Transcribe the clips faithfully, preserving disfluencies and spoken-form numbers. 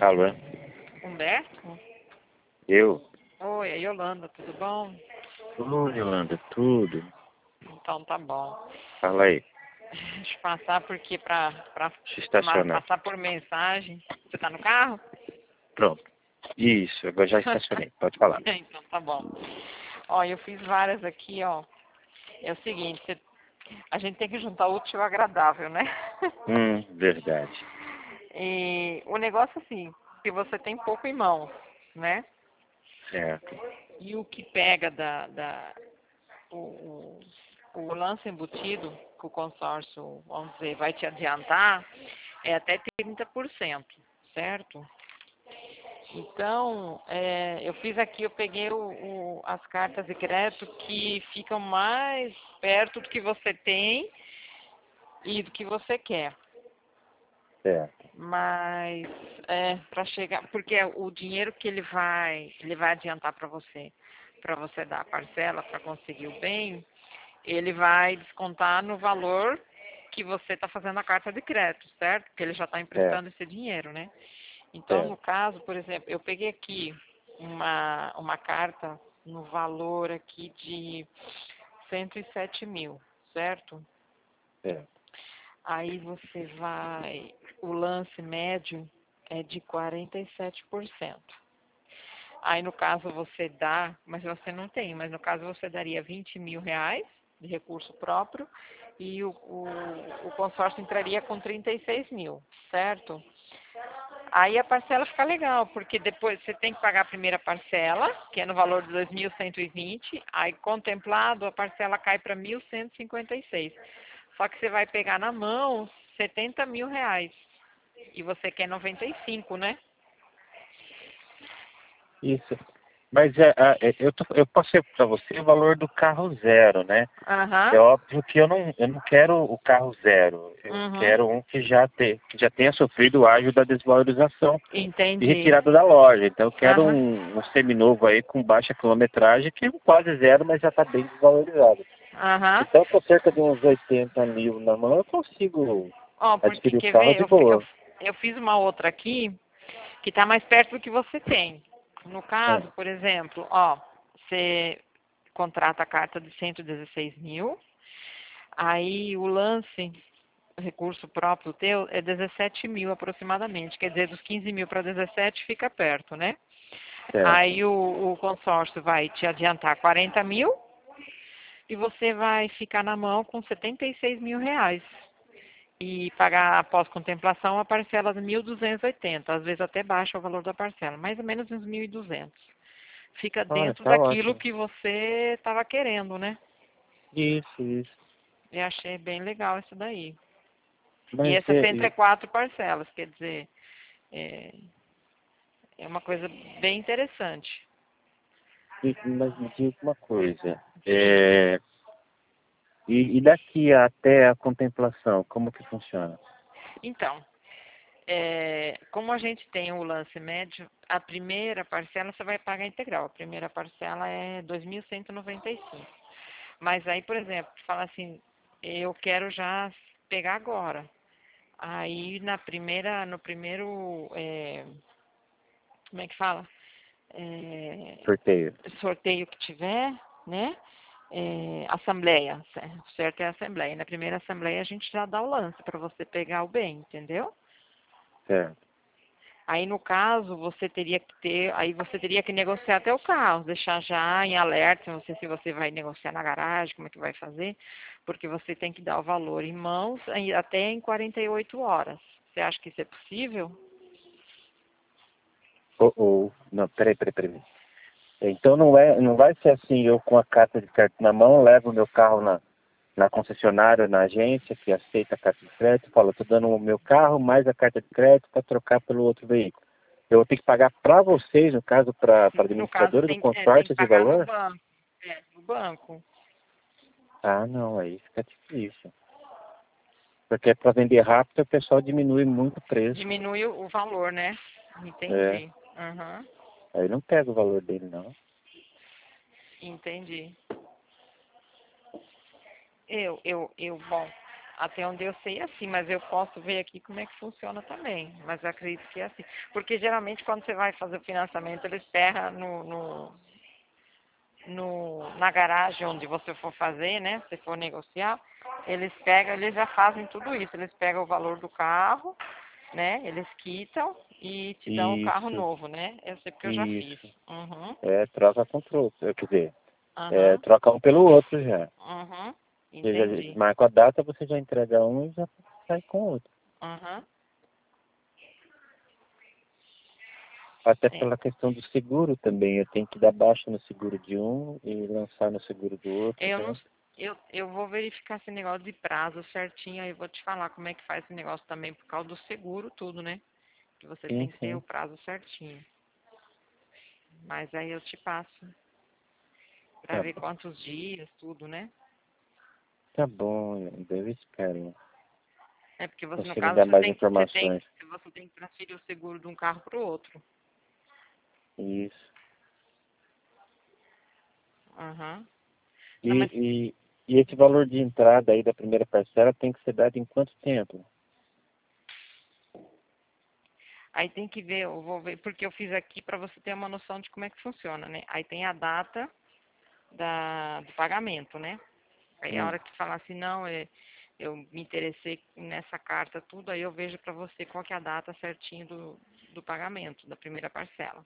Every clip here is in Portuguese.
Alô? Humberto? Eu? Oi, é Yolanda, tudo bom? Oi, Yolanda, tudo? Então tá bom. Fala aí. Deixa eu passar porque pra, pra Deixa eu ma- estacionar. passar por mensagem. Você tá no carro? Pronto. Isso, agora já estacionei. Pode falar. Então tá bom. Ó, eu fiz várias aqui, ó. É o seguinte, você- a gente tem que juntar o útil ao agradável, né? Hum, verdade. E o negócio assim, que você tem pouco em mãos, né? Certo. E o que pega da, da o, o, o lance embutido que o consórcio, vamos dizer, vai te adiantar é até trinta por cento, certo? Então, é, eu fiz aqui, eu peguei o, o, as cartas de crédito que ficam mais perto do que você tem e do que você quer. Certo. Mas é para chegar, porque o dinheiro que ele vai, ele vai adiantar para você, para você dar a parcela, para conseguir o bem, ele vai descontar no valor que você está fazendo a carta de crédito, certo? Porque ele já está Certo. emprestando esse dinheiro, né? Então, no Certo. caso, por exemplo, eu peguei aqui uma, uma carta no valor aqui de cento e sete mil, certo? Certo. Aí você vai, o lance médio é de quarenta e sete por cento. Aí no caso você dá, mas você não tem, mas no caso você daria vinte mil reais de recurso próprio e o, o, o consórcio entraria com trinta e seis mil, certo? Aí a parcela fica legal, porque depois você tem que pagar a primeira parcela, que é no valor de dois mil cento e vinte, aí contemplado a parcela cai para mil cento e cinquenta e seis. Só que você vai pegar na mão setenta mil reais. E você quer noventa e cinco, né? Isso. Mas é, é, eu, tô, eu passei para você o valor do carro zero, né? É Aham. óbvio que eu não, eu não quero o carro zero. Eu Uhum. quero um que já, te, que já tenha sofrido o ágio da desvalorização e Entendi. retirada da loja. Então eu quero Aham. um, um seminovo aí com baixa quilometragem, que é quase zero, mas já está bem desvalorizado. Aham. Então com cerca de uns oitenta mil na mão eu consigo Ó, porque adquirir o quer carro ver? de Eu, fi- eu, boa. eu fiz uma outra aqui que está mais perto do que você tem. No Ah, caso, por exemplo, ó, você contrata a carta de cento e dezesseis mil, aí o lance, recurso próprio teu, é dezessete mil aproximadamente. Quer dizer, dos quinze mil para dezessete fica perto, né? certo. Aí o, o consórcio vai te adiantar quarenta mil e você vai ficar na mão com setenta e seis mil reais. E pagar após contemplação a parcela de mil duzentos e oitenta, às vezes até baixa o valor da parcela, mais ou menos uns mil e duzentos. Fica Olha, dentro tá daquilo ótimo. que você estava querendo, né? Isso, isso. Eu achei bem legal isso daí. E Mas, é é, sessenta e quatro parcelas, quer dizer, é, é uma coisa bem interessante. e- mas me diga uma coisa. Diga. É, e, e daqui até a contemplação, como que funciona? Então, é, como a gente tem o lance médio, a primeira parcela você vai pagar integral. A primeira parcela é dois mil cento e noventa e cinco. Mas aí, por exemplo, fala assim, eu quero já pegar agora. Aí na primeira, no primeiro, é, como é que fala? É, Sorteio. sorteio que tiver, né? É, assembleia, o certo é a assembleia. Na primeira assembleia a gente já dá o lance para você pegar o bem, entendeu? Certo. Aí no caso você teria que ter, aí você teria que negociar até o carro, deixar já em alerta, não sei se você vai negociar na garagem, como é que vai fazer, porque você tem que dar o valor em mãos aí até em quarenta e oito horas. Você acha que isso é possível? Ou, ou, não, peraí, peraí, peraí. Então não, é, não vai ser assim, eu com a carta de crédito na mão, levo o meu carro na, na concessionária, na agência que aceita a carta de crédito, falo, estou dando o meu carro mais a carta de crédito para trocar pelo outro veículo. Eu vou ter que pagar para vocês, no caso, para a No caso administradora do tem, é, tem que consórcio esse pagar no valor? banco. É, no banco. Ah, não, aí fica difícil. Porque para vender rápido o pessoal diminui muito o preço. Diminui o o valor, né? É, Entendi. Uhum. aí não pega o valor dele, não. Entendi. Eu, eu, eu, bom. Até onde eu sei é assim, mas eu posso ver aqui como é que funciona também. Mas eu acredito que é assim. Porque geralmente quando você vai fazer o financiamento, eles ferram no, no, no, na garagem onde você for fazer, né? Se for negociar, eles pegam, eles já fazem tudo isso. Eles pegam o valor do carro, né? Eles quitam e te dão o carro Isso, novo, né? Eu sei porque eu já fiz. isso. Uhum, É, troca com troco, quer dizer, é, uhum, troca um pelo outro já. uhum. Você já Entendi. marca a data, você já entrega um e já sai com o outro. Uhum. Até É. pela questão do seguro também. Eu tenho que dar baixa no seguro de um e lançar no seguro do outro Eu já. não, eu, eu vou verificar esse negócio de prazo certinho, aí eu vou te falar como é que faz esse negócio também por causa do seguro, tudo, né? Que você Sim, tem que ter o sim. prazo certinho. Mas aí eu te passo pra Tá ver bom. quantos dias, tudo, né? Tá bom, eu espero. É porque você, no Você me caso, dá você mais tem, você tem, informações. você tem que transferir o seguro de um carro pro outro. Isso. Aham. Não, E, mas e, e esse valor de entrada aí da primeira parcela tem que ser dado em quanto tempo? aí tem que ver, eu vou ver, porque eu fiz aqui pra você ter uma noção de como é que funciona, né? Aí tem a data da, do pagamento, né? Aí a Hum, hora que falar assim, não, é, eu me interessei nessa carta, tudo, aí eu vejo pra você qual que é a data certinho do, do pagamento, da primeira parcela.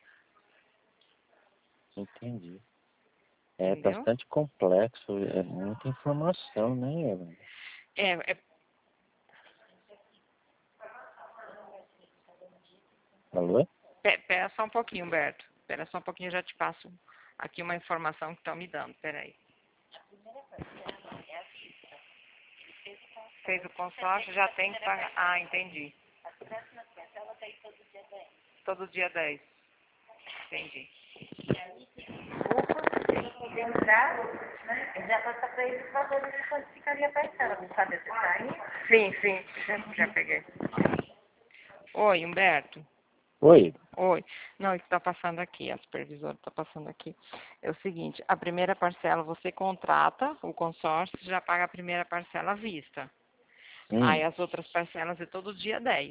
entendi. É Entendeu? bastante complexo, é muita informação, né, Eva? É, é, Alô? pe- pera só um pouquinho, Humberto. Pera só um pouquinho, eu já te passo aqui uma informação que estão me dando. Pera aí. Fez o consórcio, já tem que pagar. Ah, entendi. Todo dia dez. Entendi. Entrar, né? Eu já passa para eles valores de quanto ficaria a parcela, não sabe acessar aí? Sim, sim, já, já peguei. Oi, Humberto. Oi. Oi. Não, isso está passando aqui, a supervisora está passando aqui. É o seguinte, a primeira parcela você contrata o consórcio, já paga a primeira parcela à vista. Aí Hum, as outras parcelas é todo dia dez.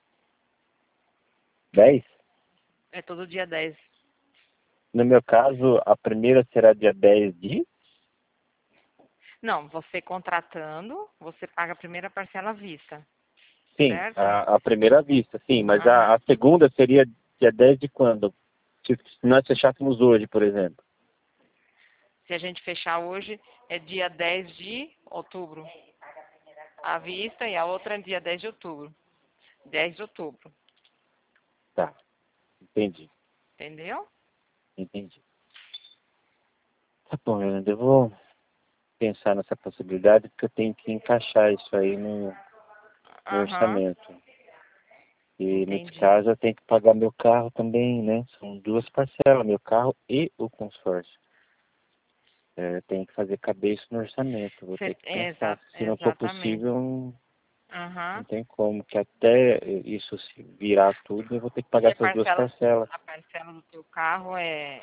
dez? É todo dia dez. No meu caso, a primeira será dia dez de? Não, você contratando, você paga a primeira parcela à vista, Sim, certo? a, a primeira vista, sim, mas a, Aham. a segunda seria dia dez de quando? Se, se nós fechássemos hoje, por exemplo. Se a gente fechar hoje, é dia dez de outubro. À vista e a outra é dia dez de outubro. dez de outubro. Tá, entendi, Entendeu? entendi. Tá bom, Yolanda, eu vou pensar nessa possibilidade, porque eu tenho que encaixar isso aí no, no Aham. orçamento. E nesse Entendi. caso eu tenho que pagar meu carro também, né? São duas parcelas, meu carro e o consórcio. É, eu tenho que fazer caber isso no orçamento, vou ter Cê- que é, pensar. exa- Se não for exatamente. possível, não, não Aham. tem como, que até isso se virar tudo, eu vou ter que E pagar a essas duas parcela, parcelas. a parcela do teu carro é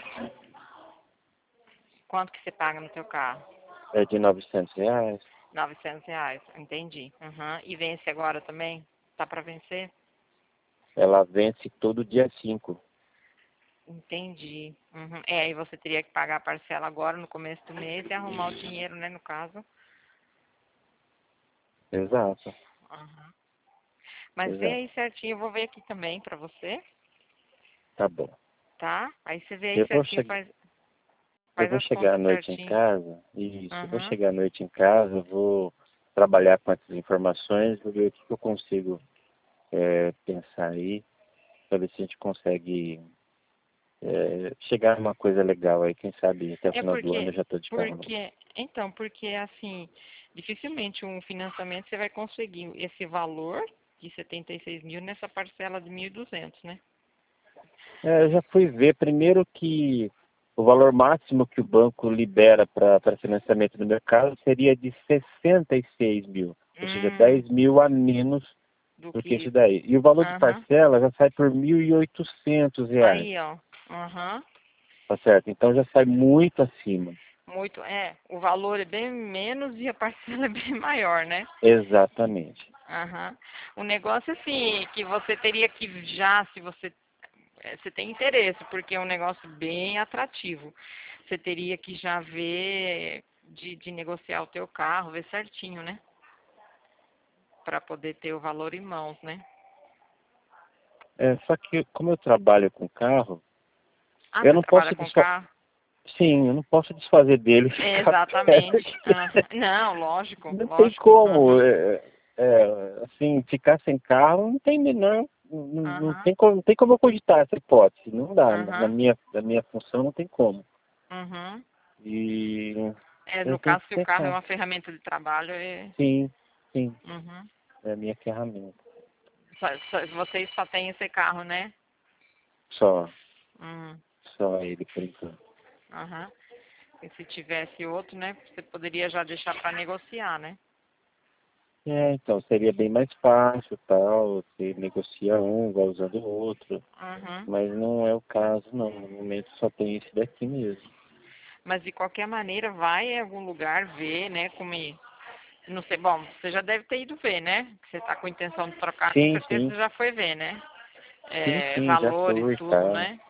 quanto que você paga no teu carro? É de novecentos reais. Novecentos reais. Entendi. Aham. E vence agora também? Tá para vencer? Ela vence todo dia cinco. Entendi. Uhum. É, aí você teria que pagar a parcela agora no começo do mês e arrumar o dinheiro, né, no caso. Exato, Aham. Mas vê exato. aí certinho, eu vou ver aqui também pra você, Tá bom. tá? Aí você vê aí Eu vou, certinho, che faz, eu faz vou as chegar à contas noite em certinho. casa, isso, eu vou Aham. chegar à noite em casa, vou trabalhar com essas informações, vou ver o que que eu consigo é, pensar aí, para ver se a gente consegue é, chegar numa coisa legal aí, quem sabe até o É final do ano porque, eu já estou de carro novo. porque, então, porque assim, dificilmente um financiamento você vai conseguir esse valor de setenta e seis mil nessa parcela de mil e duzentos, né? É, eu já fui ver primeiro que o valor máximo que o banco libera para financiamento no mercado seria de sessenta e seis mil, ou seja, Hum, dez mil a menos do do que que isso isso. daí. E o valor de Aham. parcela já sai por mil e oitocentos reais, Aí, ó. Aham. tá certo? Então já sai muito acima. Muito, é. O valor é bem menos e a parcela é bem maior, né? Exatamente. Aham. O negócio, assim, que você teria que já, se você, eh, você tem interesse, porque é um negócio bem atrativo. Você teria que já ver de, de negociar o teu carro, ver certinho, né? Para poder ter o valor em mãos, né? É, só que como eu trabalho com carro, Ah, eu você não trabalha posso com desfa... carro? Sim, eu não posso desfazer dele e ficar perto Exatamente. aqui. Ah, não, lógico, Não tem lógico. como, Aham, é, é, assim, ficar sem carro não tem menor, não, não aham, tem como, não tem como eu cogitar essa hipótese, não dá, na aham, minha, na minha função não tem como. uhum. E É, eu no tenho caso, que se o ter carro é carro. uma ferramenta de trabalho, é... Sim, sim, Uhum. é a minha ferramenta. Só, só, vocês só têm esse carro, né? Só, Uhum. só ele por enquanto. Aham. E se tivesse outro, né? Você poderia já deixar para negociar, né? É, então seria bem mais fácil, tal, você negocia um, vai usando o outro, Uhum. mas não é o caso não, no momento só tem esse daqui mesmo. Mas de qualquer maneira, vai em algum lugar ver, né? Como... e- Não sei, bom, você já deve ter ido ver, né? Você está com intenção de trocar, com Sim, certeza sim, você já foi ver, né? sim, É, sim, já valores, fui, tudo, tá. né?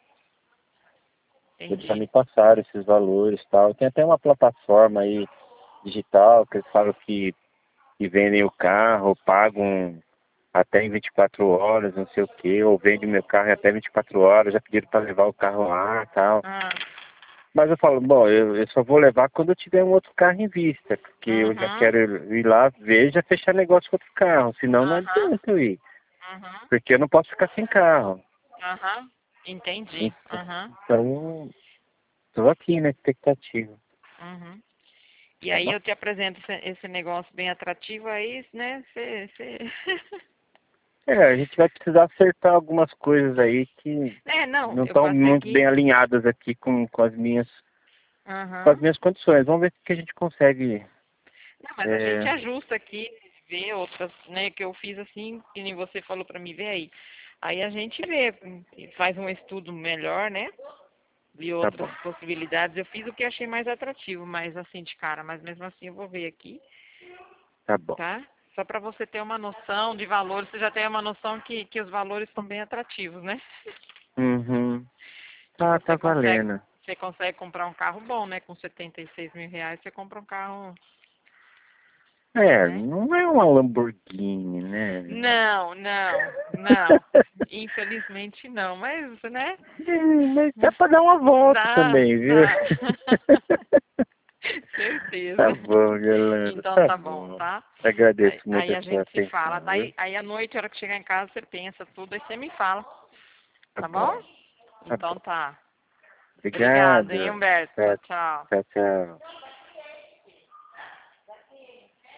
Eles já Entendi. me passaram esses valores, tal. Tem até uma plataforma aí digital que eles falam que, que vendem o carro, pagam até em vinte e quatro horas, não sei o quê, ou vendem o meu carro em até vinte e quatro horas, já pediram para levar o carro lá, tal. Ah, Mas eu falo, bom, eu, eu só vou levar quando eu tiver um outro carro em vista, porque eu já uhum, quero ir lá ver e já fechar negócio com outro carro, senão não aham, adianta eu ir, uhum, porque eu não posso ficar sem carro. aham. Entendi. Então, Aham, então estou aqui na expectativa, uhum. E tá aí bom? eu te apresento esse, esse negócio bem atrativo aí, né? Você, você... É, a gente vai precisar acertar algumas coisas aí que É, não, não eu estão passei muito bem aqui. alinhadas aqui com, com as minhas com as Aham. minhas condições. Vamos ver o que a gente consegue. Não, mas a gente É, ajusta aqui, vê outras, né, que eu fiz assim, que nem você falou pra mim, vê aí. Aí a gente vê, faz um estudo melhor, né? De tá outras bom, possibilidades. Eu fiz o que achei mais atrativo, mas assim, de cara, mas mesmo assim eu vou ver aqui, tá bom. tá? Só pra você ter uma noção de valores, você já tem uma noção que, que os valores são bem atrativos, né? Uhum. Que Tá, você tá consegue, valendo. você consegue comprar um carro bom, né? Com setenta e seis mil reais, você compra um carro, É, né? não é uma Lamborghini, né? Não, não, não. Infelizmente não, mas, né? É, mas dá pra dar uma volta Dá, também, viu? dá. Tá Certeza. bom, Yolanda, Então tá tá bom, bom. tá? Agradeço Aí, muito aí a a sua gente se fala. atenção, viu? Daí, aí à noite, a hora que chegar em casa, você pensa tudo, aí você me fala. Tá Tá bom? bom, tá Então bom. tá. Obrigada, hein, Obrigado. Humberto. Tchau, Tchau, tchau. tchau, tchau.